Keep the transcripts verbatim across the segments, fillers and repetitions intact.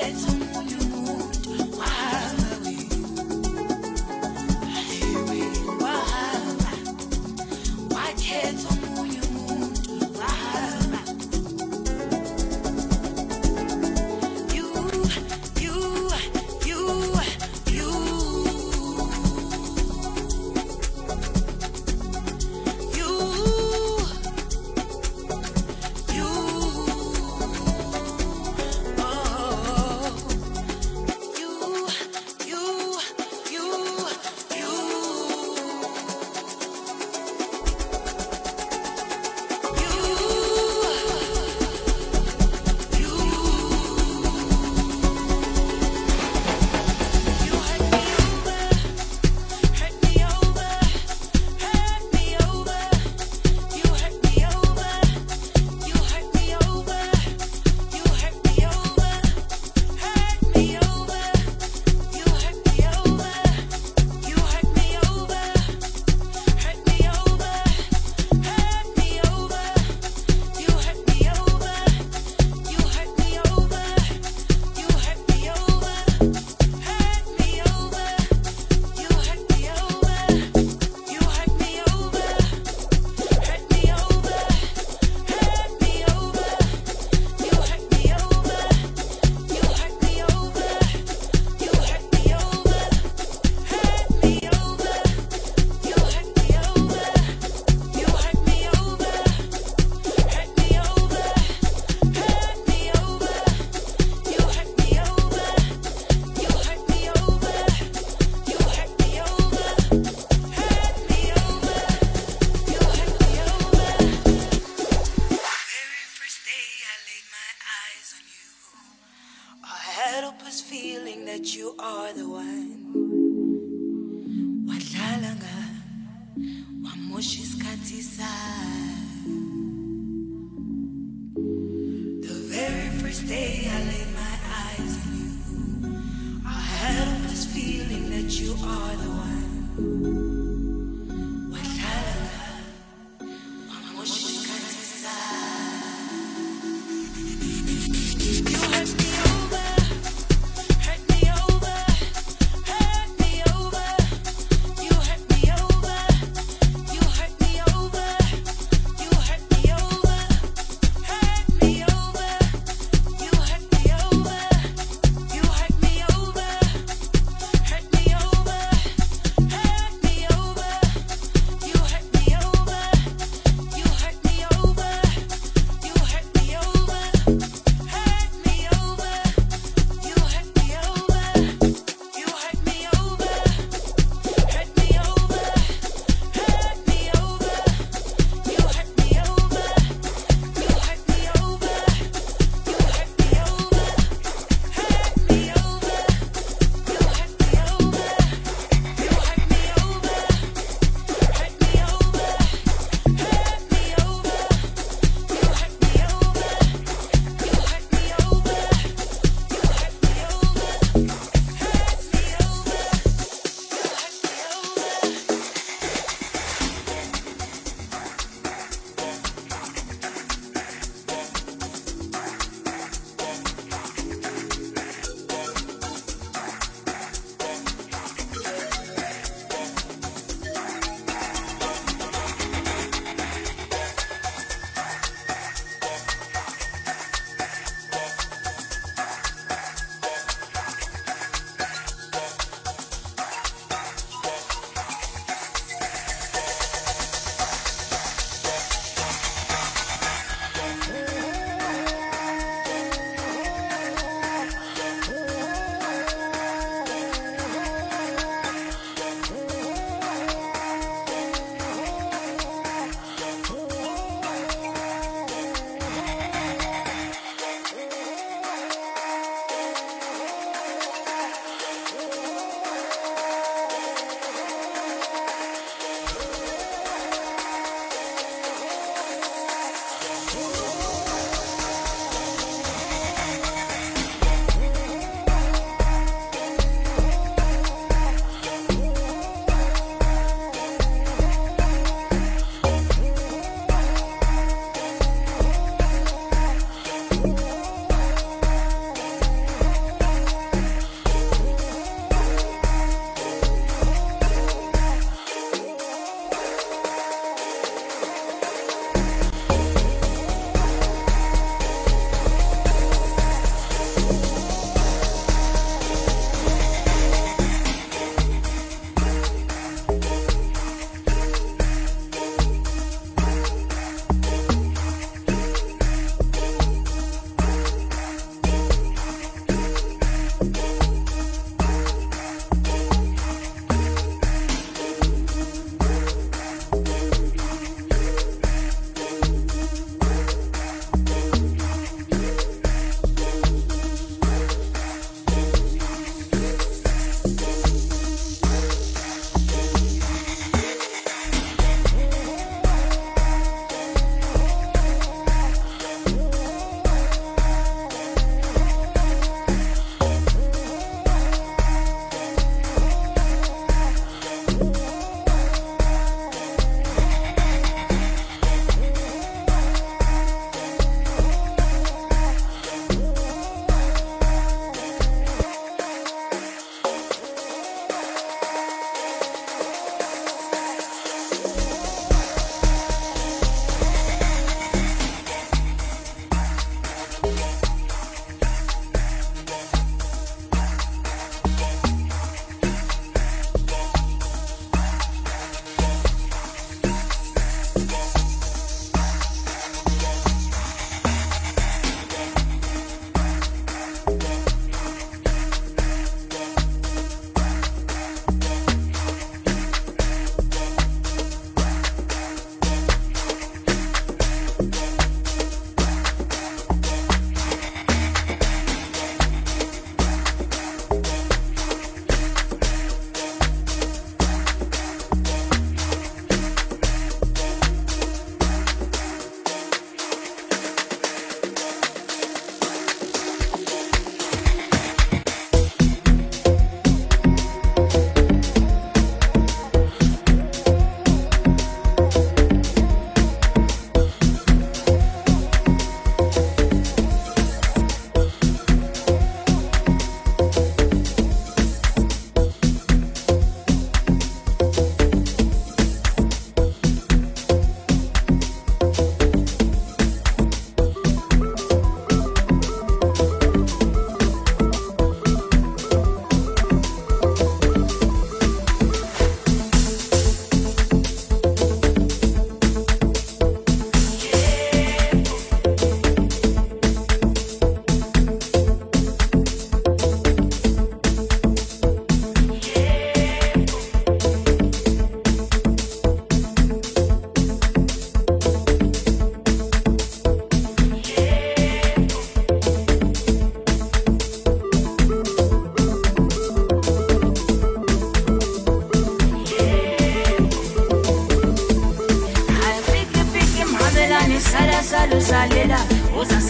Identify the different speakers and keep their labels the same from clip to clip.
Speaker 1: me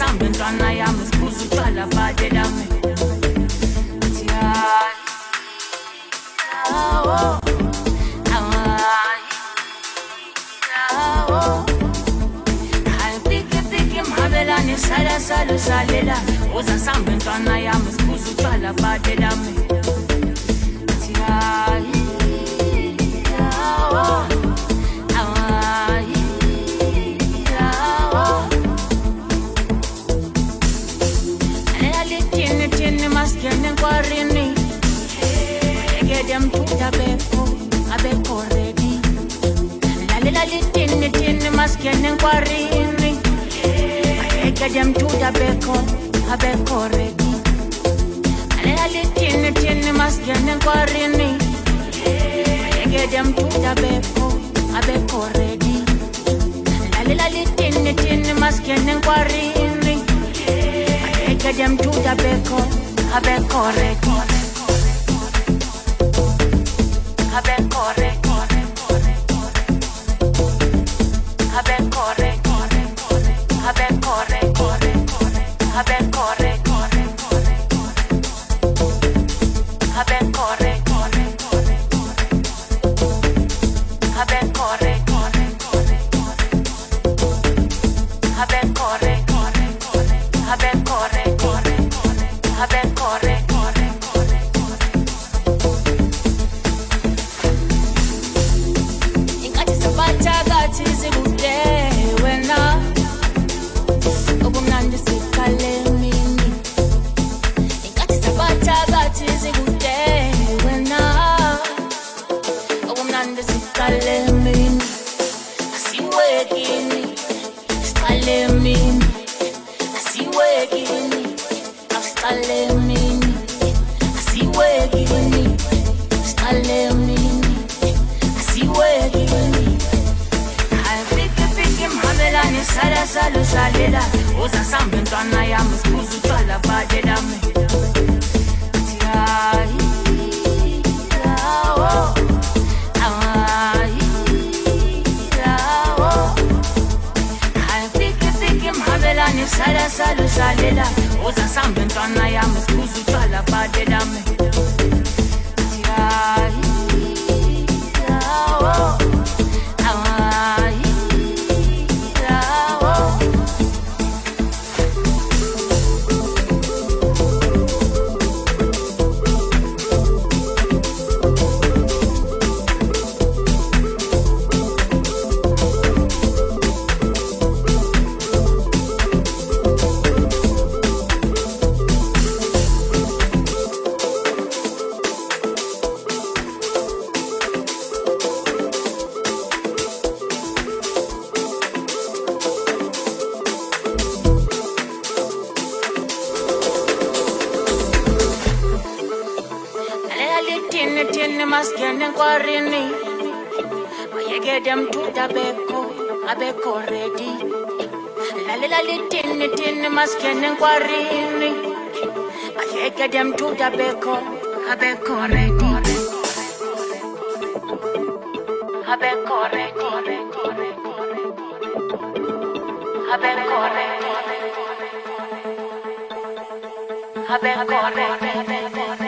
Speaker 1: uzasamba intwana yami sibuza utshwala bade lami athi hayi awo hayi awo hayi piki piki mhabelane sala sala salela uzasamba intwana yami sibuza utshwala bade lami athi hayi awo Maskene kwarini Egede mtuta beko Abeko ready Lalela litini tini maskene kwarini Egede mtuta beko Abeko ready Lalela litini tini maskene kwarini Egede mtuta beko Abeko ready Lalela litini tini maskene kwarini Egede mtuta beko Habe corre, corre, habe corre, corre, corre, habe corre, corre, habe corre, corre, habe corre, corre, habe corre, corre, habe corre, corre, habe corre, habe corre, habe corre, corre, corre, corre. Ingathi sibathakathi sikude wena obumnandi siqale mini Ingathi sibathakathi sikude wena obumnandi siqale mini Asiwekini siqale mini Asiwekini Stalemini, asiwekini, stalemini, asiwekini. Hayi piki piki mhabelane sala sala salela uzasamba intwana yami sibuza utshwala bade lami athi hayi awo hayi awo hayi piki piki mhabelane sala sala salela uzasamba intwana yami sibuza utshwala bade lami athi hayi awo hayi awo Tini tini maskene kwarini Mayegede mtuta beko Abeko ready Lalela litini tini maskene kwarini Mayegede mtuta beko Abeko ready Abeko ready Abeko ready Abeko ready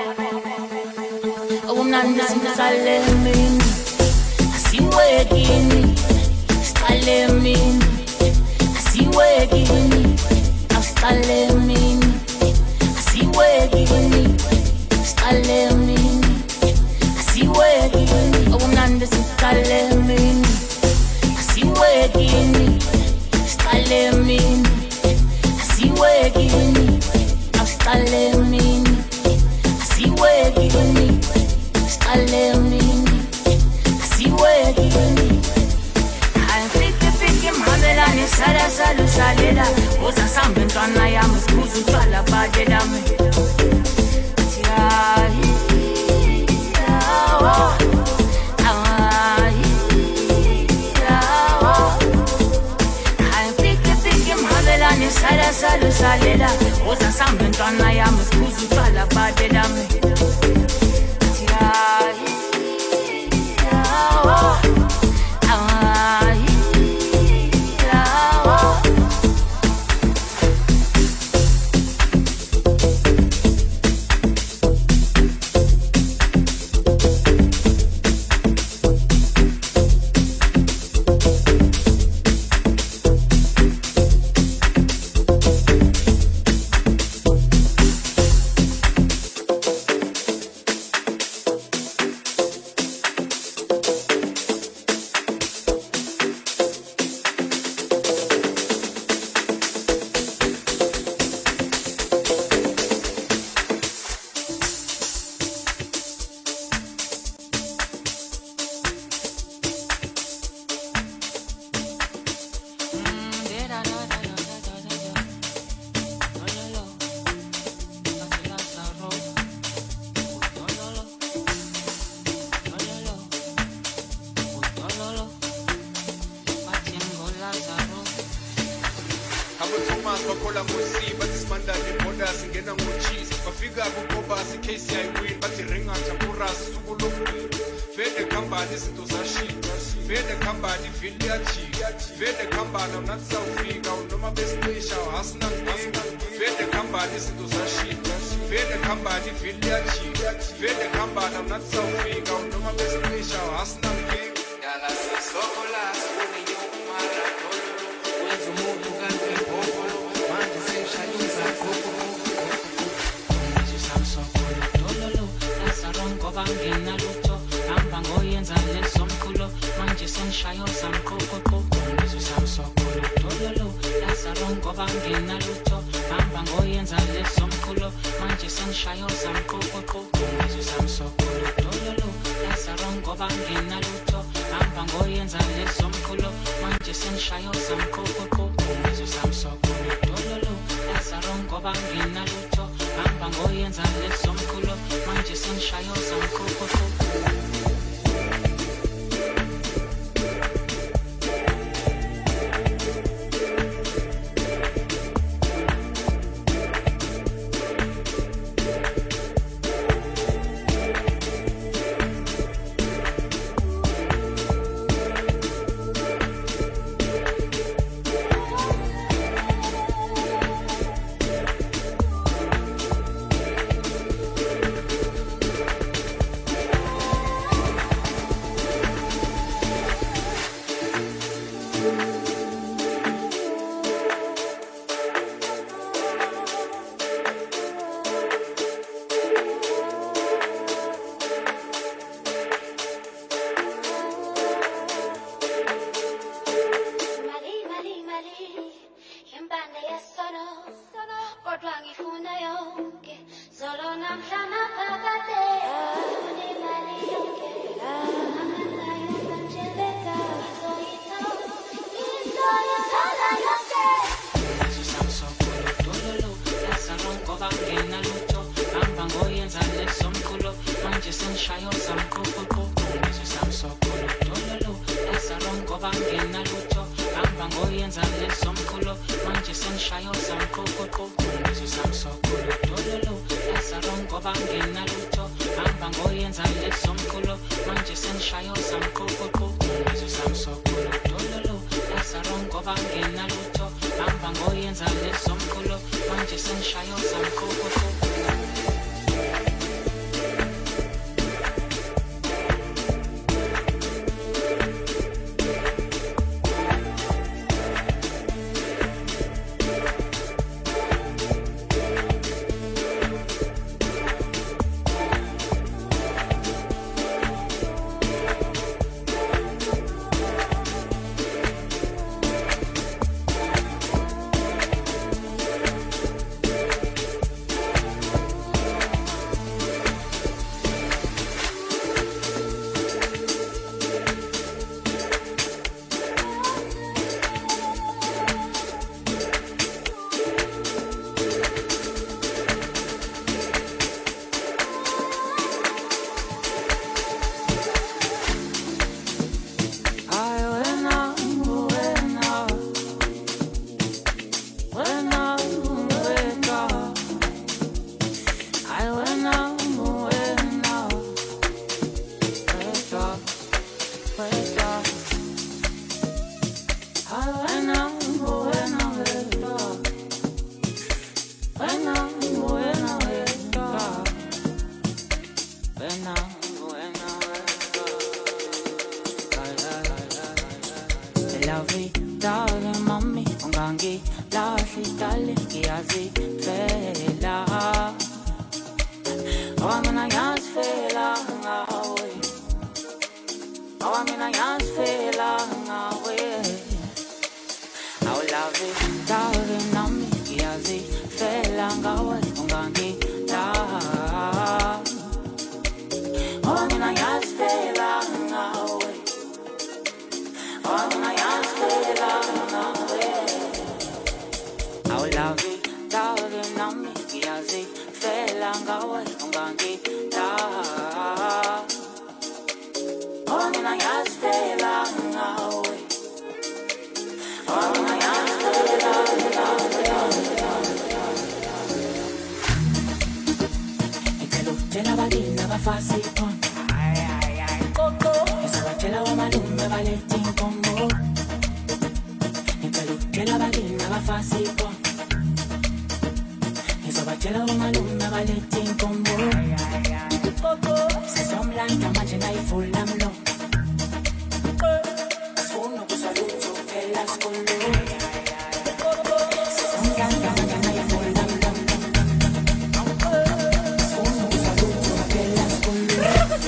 Speaker 1: Umnandi siqalemini asiwekini siqalemini asiwekini asiqalemini asiwekini siqalemini asiwekini umnandi siqalemini asiwekini siqalemini asiwekini asiqalemini asiwekini Stalemini, asiwekini Hayi piki piki mhabelane sala sala salela uzasamba intwana yami sibuza utshwala bade lami athi hayi awo hayi awo hayi piki piki mhabelane sala sala salela uzasamba intwana yami sibuza utshwala bade lami
Speaker 2: bakhola ngosi bathi simandane borders ingena ngocheese bafika kuqobasi case yayiwin bathi ringa chapura suku lokugcina vele khambani izinto zashintsha vele khambani ivili yajika vele khambani awunathi sawufika noma besicisha asinankinga vele khambani izinto zashintsha vele khambani ivili yajika vele khambani awunathi sawufika noma besicisha asinankinga yala sisokola sifuni yokumara tololo wenza umuntu kanti bhobolo manje sengishaya umzaqoqo
Speaker 1: Samsokolo tololo lasarongo bangena lutho hamba ngoyenza lesomkhulo manje sengishaya samqoqo ngizwe samsokolo tololo lasarongo bangena lutho hamba ngoyenza lesomkhulo manje sengishaya samqoqo ngizwe samsokolo tololo lasarongo bangena lutho hamba ngoyenza lesomkhulo manje sengishaya samqoqo ngizwe samsokolo tololo lasarongo bangena lutho hamba ngoyenza lesomkhulo manje sengishaya samqoqo
Speaker 3: Oh,
Speaker 1: fácil con. Ay, ay, ay, coco. Esa bachela o malume vale tin combo. Mi peluche la vagina va fácil con. Esa bachela o malume vale tin combo. Ay, ay, ay, coco. Se son blanca, machina y full am low. Es uno que saludo que las color. Coco. Se son blanca, machina y full am low. Es uno que saludo que las color.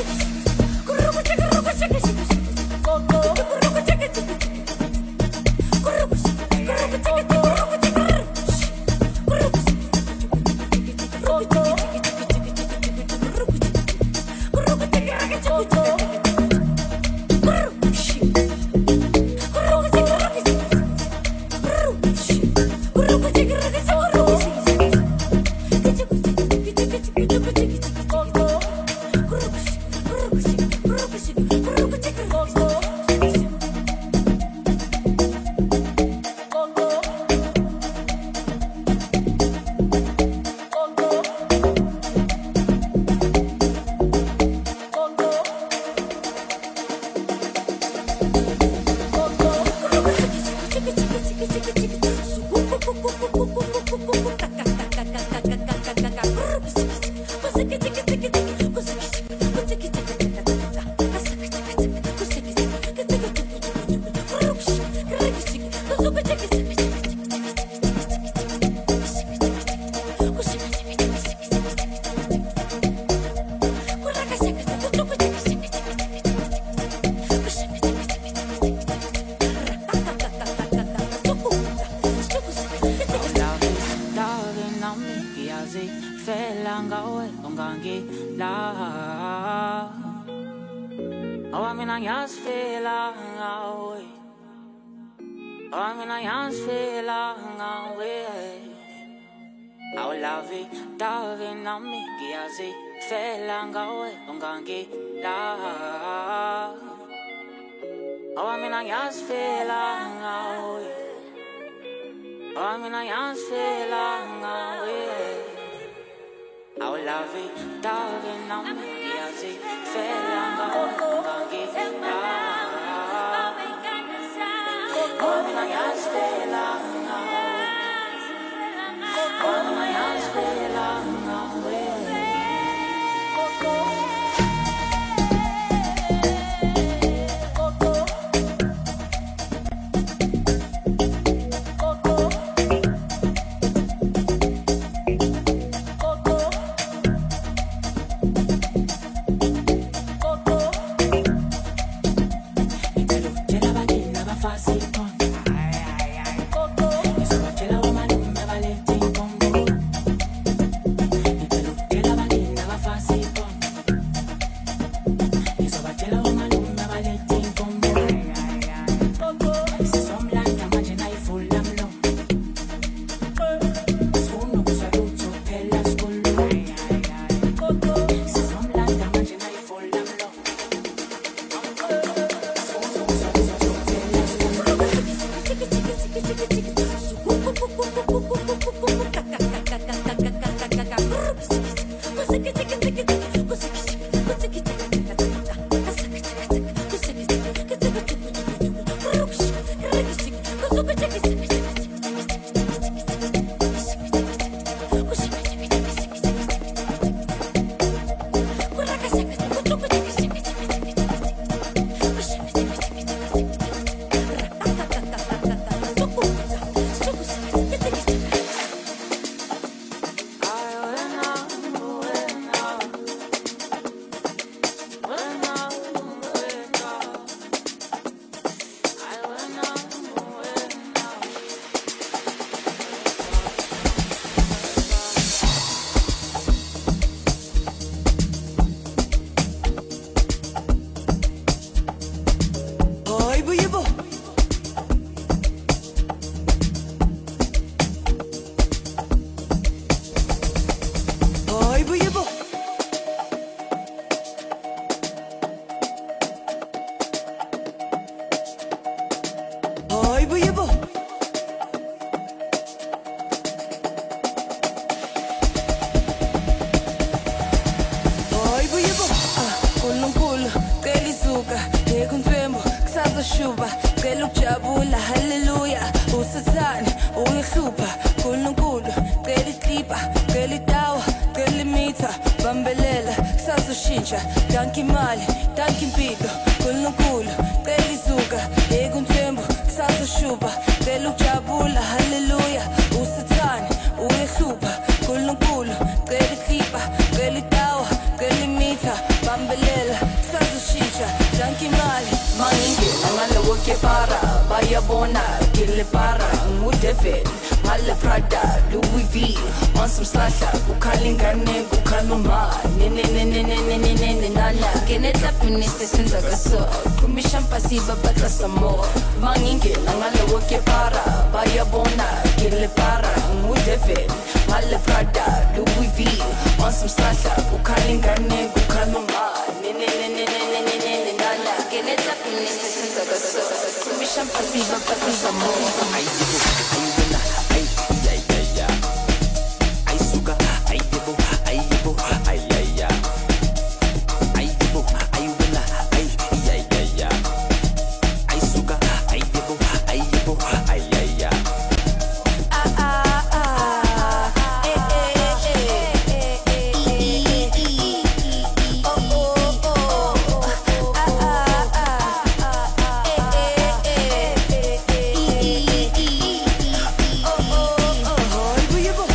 Speaker 1: sasashuba cela ukujabula haleluya usathane uyihlupha kuNkulunkulu cela iklipa cela itawa cela imitha bambelela sazoshintsha danke imali danke impilo kuNkulunkulu cela izuka ekunthembu sazoshuba cela ukujabula haleluya usathane uyihlupha kuNkulunkulu cela iklipa cela itawa cela imitha bambelela sazoshintsha danke imali mangingena ngalowo kepara bayabona kile para ngudevil ngale Prada Louis V on some slasha ukhalingane ukhaluma ne ne ne ne ne ne ne ne ne nana keneta piniste senza gaso kumisha pasiva batla samo mangingena ngalowo kepara bayabona kile para ngudevil ngale Prada Louis V on some slasha ukhalingane ukhaluma ne ne ne ne ne ne ne ne nana keneta piniste senza gaso kumisha pasiva batla samo
Speaker 3: Ay, ay, buena, ay, ay, ay, ay. Ay, suga, ay, debo, ay, debo, ay, ay, ay. Ay, debo, ay, buena, ay, ay, ay, ay. Ay, suga, ay, debo, ay, debo, ay, ay, ay.
Speaker 1: Ah ah ah, eh eh eh eh eh, oh oh oh, ah ah ah, eh eh eh eh, oh oh oh, ay buya bo.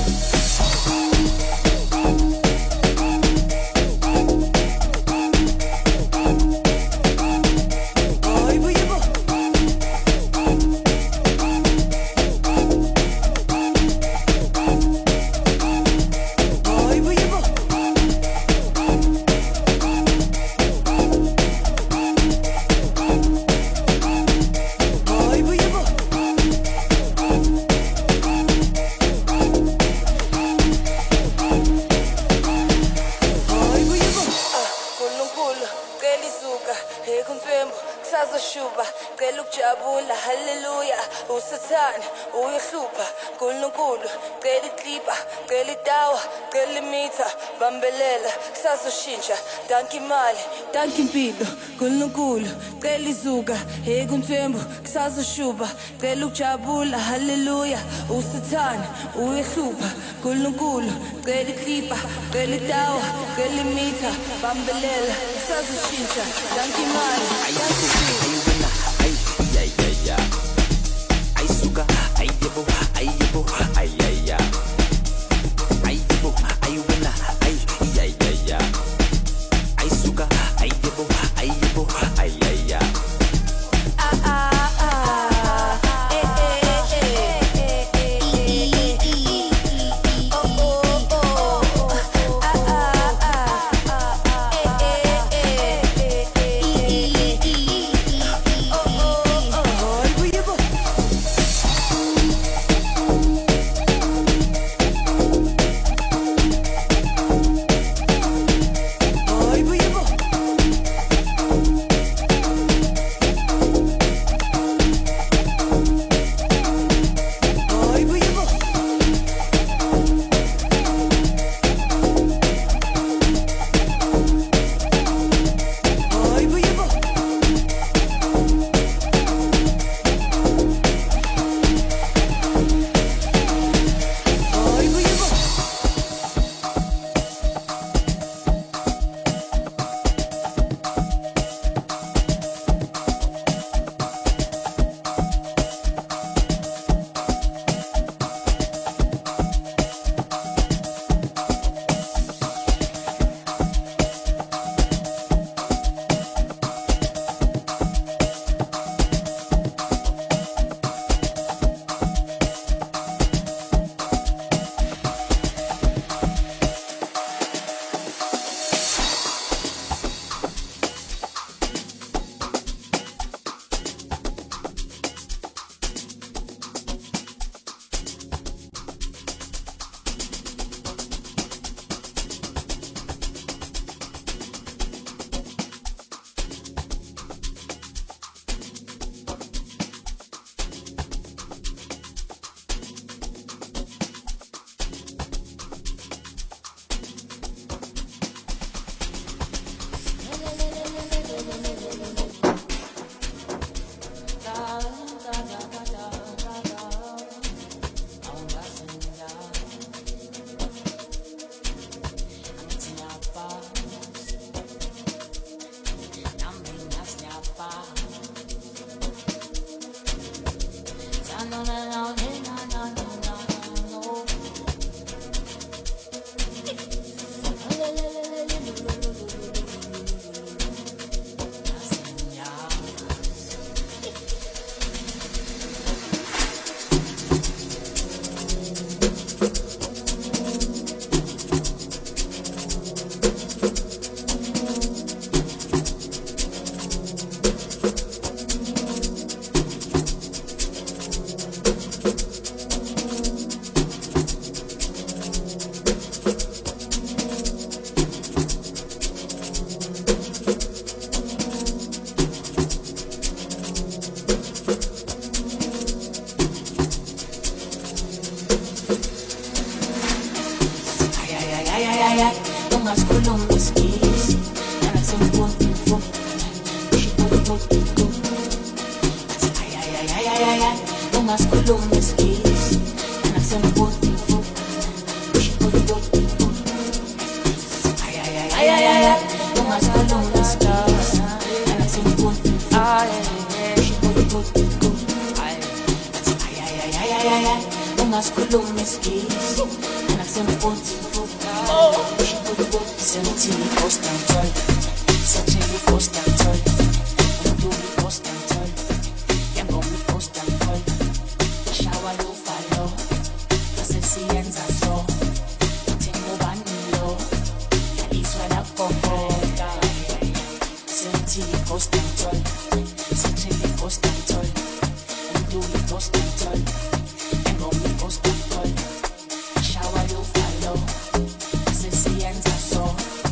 Speaker 1: Ay buya bo. Ay buya bo. Ay buya bo. Ay buya bo. kuNkulunkulu cela izuka ekunthembu sazoshuba cela ukujabula haleluya usathane uyihlupha kuNkulunkulu cela iklipa cela itawa cela imitha bambelela sazoshintsha danke imali danke impilo kuNkulunkulu cela izuka ekunthembu sazoshuba cela ukujabula haleluya usathane uyihlupha kuNkulunkulu cela iklipa cela itawa cela imitha bambelela sazoshintsha danke imali
Speaker 3: Ay,
Speaker 1: danke
Speaker 3: debo,
Speaker 1: impilo
Speaker 3: ay, buena, ay, ay, ay, ay. Ay, suga, ay, debo, ay, debo, ay, ay, ay. Ay, debo, ay, buena, ay, ay, ay, ay. Ay, suga, ay, debo, ay, debo, ay, ay, ay.
Speaker 1: ah ah ah, eh eh eh eh eh, oh oh oh, ah ah ah, eh eh eh eh, oh oh oh, ay buya bo. ay, ay, ungaskhulumi isigisi angasempuntufu ushitutututu ay, ay, ay, ay, ay, ay, ay, ungaskhulumi isigisi angasempuntufu ushitutututu ay, ay, ay, ay, ay, ay, ay, ungaskhulumi isigisi angasempuntufu ushitutututu ay, ay, ay, ay, ay, ay, ay, ungaskhulumi isigisi angasempuntufu Sentili postantol, sentili postantol, unduli postantol, yangomi postantol, shawa lo falo, asesiyenza so, tengo banilo, yaliswa la kokota. Sentili postantol, sentili postantol, unduli postantol, yangomi postantol, shawa lo falo, asesiyenza so.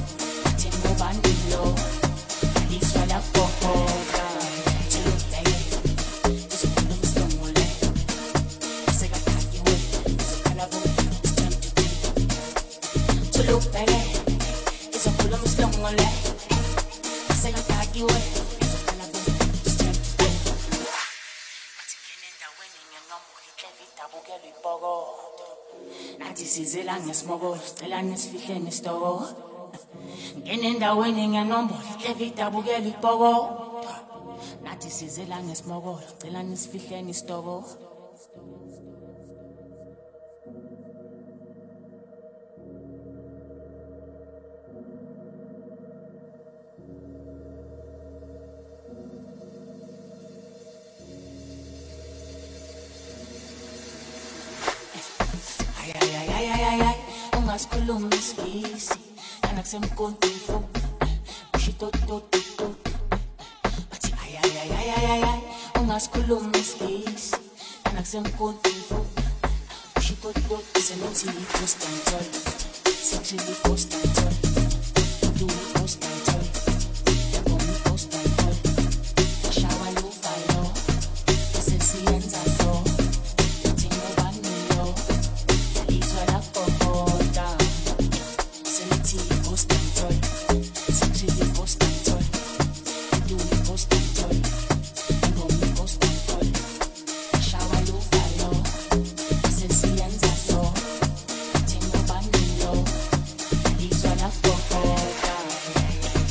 Speaker 1: Nathi sizela ngesimoko, sicela nisifihle nesitoko. Ngene endaweni ngiyanombolo, Evita bukela ibhoko. Nathi sizela ngesimoko, sicela nisifihle nesitoko. Ungaskhulumi isigisi angasempuntufu ushitutututu bathi ay ay ay ay ay ay ungaskhulumi isigisi angasempuntufu ushitututu sentili postantol sentili postantol unduli postantol yangomi postantol shawa lo falo asesiyenza so tengo banilo yaliswa la kokota. Sentili postantol, sentili postantol, unduli postantol, yangomi postantol, shawa lo falo, asesiyenza so, tengo banilo, yaliswa la kokota.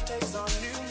Speaker 4: takes on new